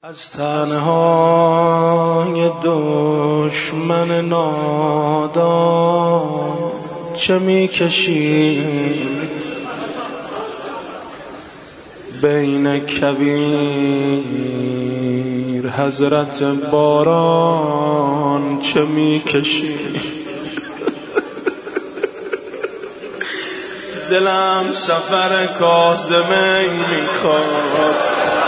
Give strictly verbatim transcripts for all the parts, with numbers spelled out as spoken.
از تنهای دشمن نادان چه میکشید بین کویر حضرت باران چه میکشید دلم سفر کاظمین میخواد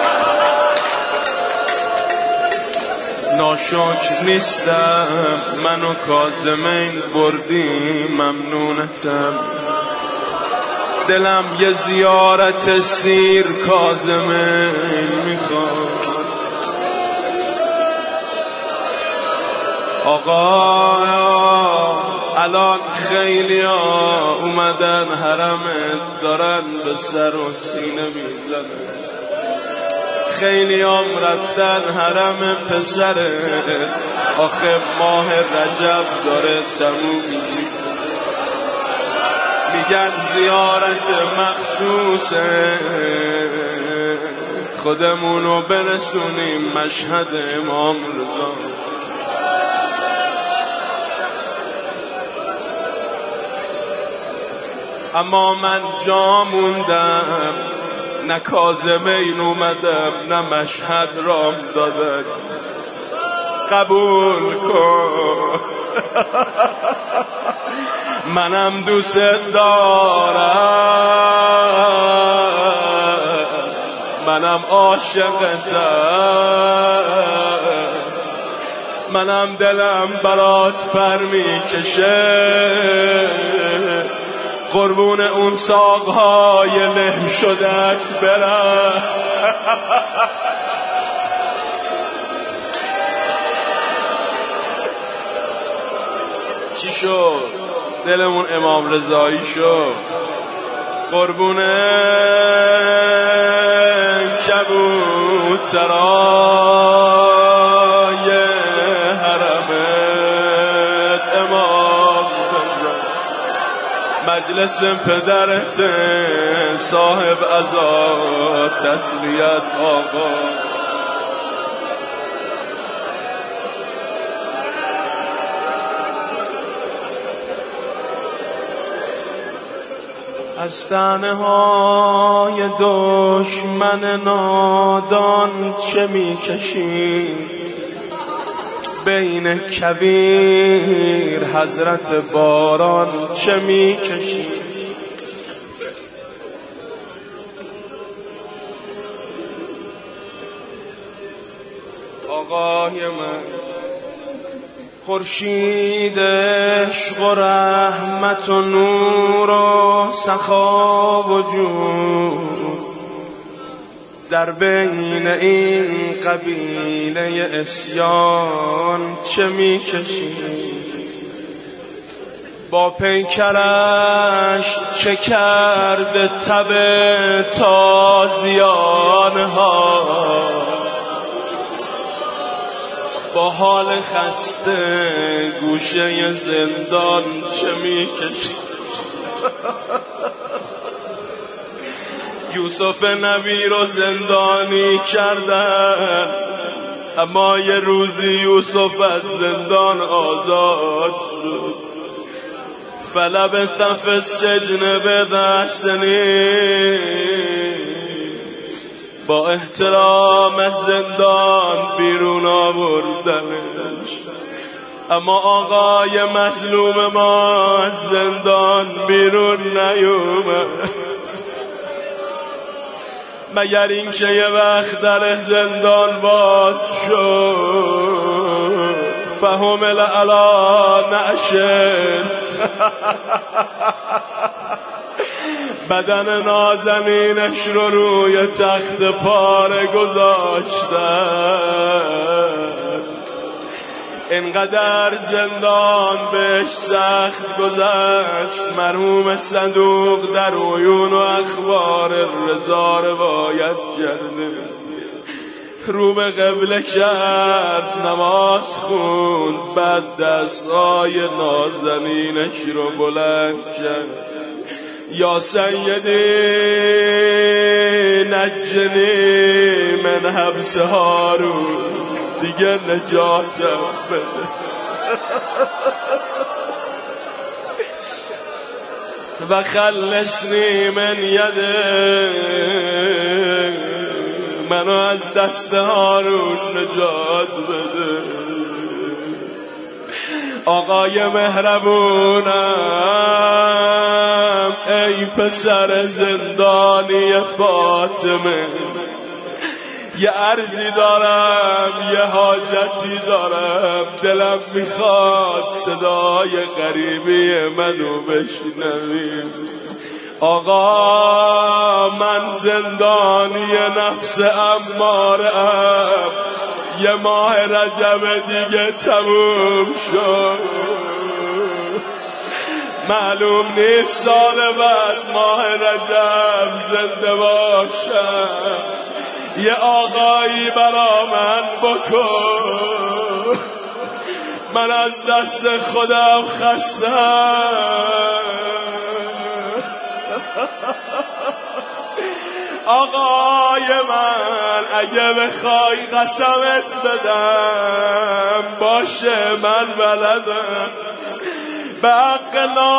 ناشکر نیستم منو کاظمین بردی ممنونتم دلم یه زیارت سیر کاظمین میخواد آقا الان خیلی ها اومدن حرمت دارن به سر و سینه میزنن خیلی هم رفتن حرم پسره آخه ماه رجب داره تموم میگن زیارت مخصوصه خودمونو برسونیم مشهد امام رضا اما من جا موندم نه کاظمین اومدم نه مشهد رام دادن قبول کن منم دوست دارم منم عاشقتم منم دلم برات پر میکشه قربون اون ساقهای له شدت برم چی شد؟ دلمون امام رضایی شد قربون کبوترای حرمت امام مجلس پدرت صاحب عزا تسلیت آقا از تنهای دشمن نادان چه میکشی بین کویر حضرت باران چه میکشی آقای من خورشید عشق و رحمت و نور و سخا و جود در بین این قبیله اسیان چه میکشی با پیکرش چه کرده تب تازیانها با حال خسته گوشه زندان چه میکشی یوسف نبی رو زندانی کردن اما یه روزی یوسف از زندان آزاد شد فلبث فی السجن بضع سنین با احترام از زندان بیرون آوردنش اما آقای مظلوم ما از زندان بیرون نیومد مگر اینکه یه وقت در زندان باز شد فحمل علی نعشت بدن نازنینش رو روی تخت پاره گذاشتن اینقدر زندان بهش سخت گذشت مرحوم صدوق در عیون و اخبار رضا روایت کرده رو به قبله کرد نماز خوند بعد دستای نازنینش رو بلند کرد یا سیدی نجنی من حبس هارون دیگه نجاتم بده و خلصنی من یده منو از دست هارون نجات بده آقای مهربونم ای پسر زندانی فاطمه یه عرضی دارم یه حاجتی دارم دلم میخواد صدای غریبی منو بشنوی آقا من زندانی نفس اماره‌ام یه ماه رجب دیگه تموم شد معلوم نیست سال بعد ماه رجب زنده باشم یه آقایی برا من بکن من از دست خودم خستم آقای من اگه بخوای قسمت بدم باشه من بلدم به حق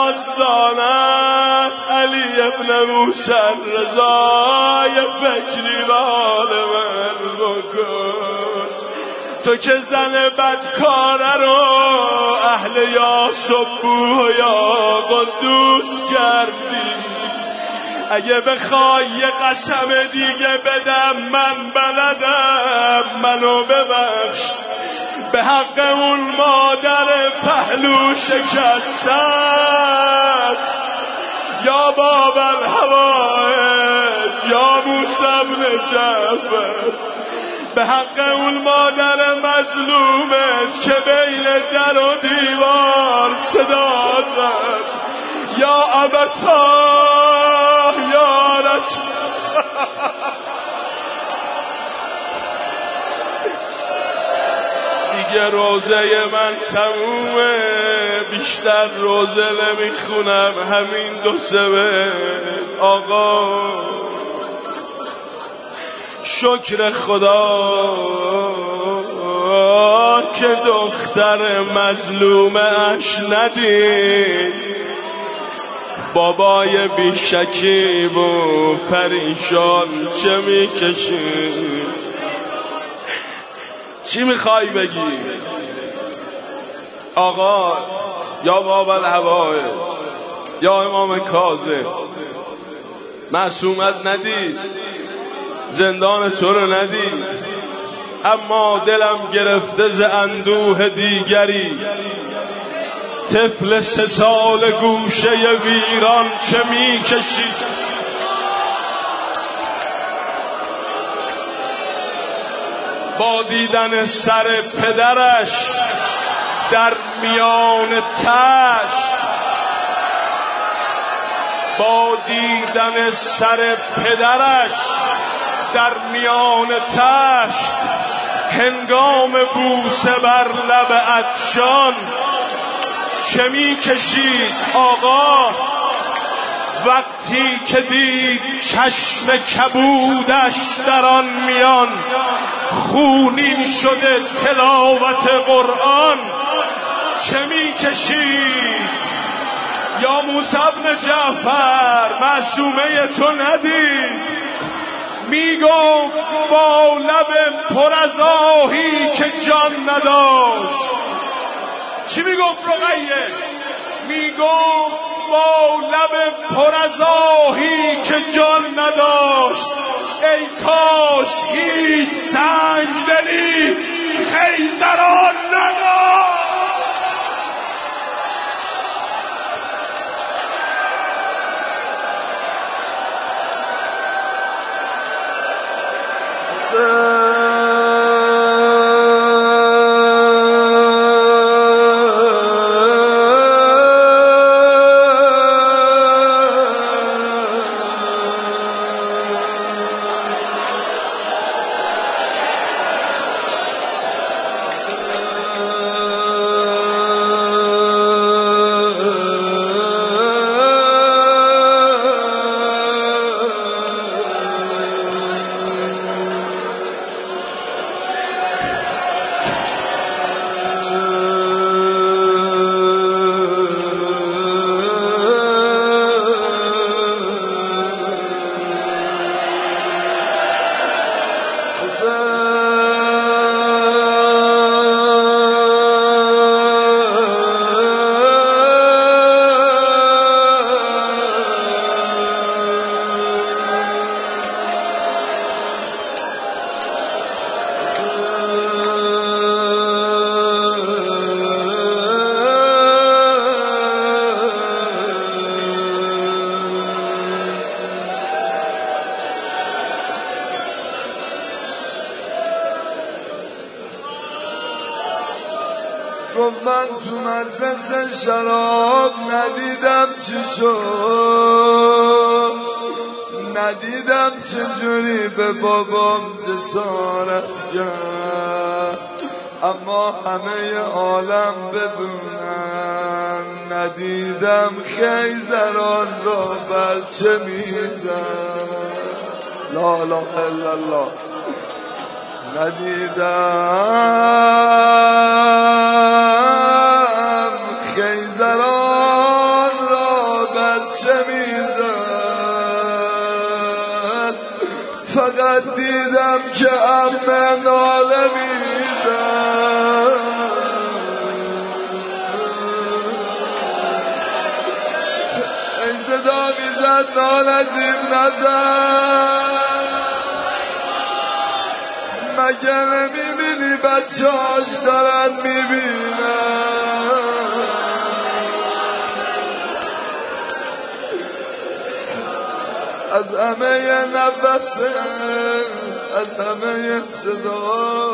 نازدانت علی ابن موسی رضا یه فکری به حال من بکن تو که زن بدکاره رو اهل یا سبوح و یا قدوس کردی اگه بخوای یه قسم دیگه بدم من بلدم منو ببخش به حق اون مادر پهلو شکستت یا باب الهوایت یا موسی بن جعفر به حق اون مادر مظلومت که بین در و دیوار صدا زد یا ابتا یا رسول دیگه روزه من تمومه بیشتر روزه نمیخونم همین دو سه آقا شکر خدا که دختر مظلومه اش ندید بابای بیشکیب و پریشان چه میکشی چی میخوای بگی آقا یا باب الهوایت یا امام کاظم معصومت ندید زندان تو رو ندید اما دلم گرفته ز اندوه دیگری طفل سه سال گوشه ویران چه میکشی با دیدن سر پدرش در میان تش با دیدن سر پدرش در میان تش هنگام بوسه بر لب عطشان چه میکشید آقا وقتی که دید چشم کبودش در آن میان خونین شده تلاوت قرآن چه میکشید یا موسی بن جعفر معصومه تو ندید میگفت با لب پر از آهی که جان نداشت چی میگفت رقیه میگفت با لب پر از آهی که جان نداشت ای کاش هیچ سنگ دلی خیزران نداشت گفت من تو مجلس شراب ندیدم چی شد، ندیدم چجوری به بابام جسارت کرد، اما همه عالم بدونن ندیدم خیزران را بچه میزن. لا اله الا الله. ندیدم خیزران را بچه میزد، فقط دیدم که عمه ناله میزد. این صدا میزد نالجیب نزد. مگه نمیبینی بچه هاش دارن میبینن؟ از همه نفسه، از همه صدا،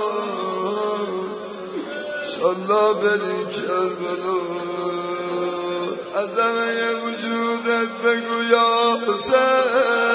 شالله بری کربلا. از همه وجودت بگو یا حسین.